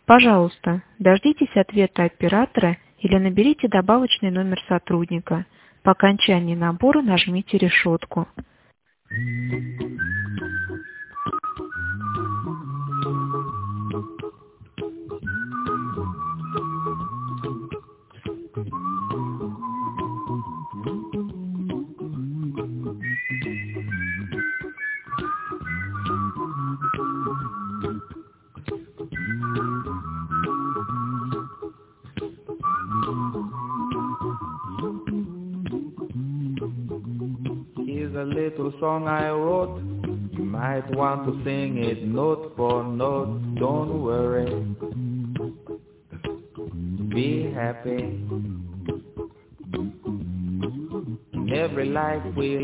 Пожалуйста, дождитесь ответа оператора или наберите добавочный номер сотрудника. По окончании набора нажмите решетку. Here's a little song I wrote. You might want to sing it note for note. Don't worry. Be happy. In every life we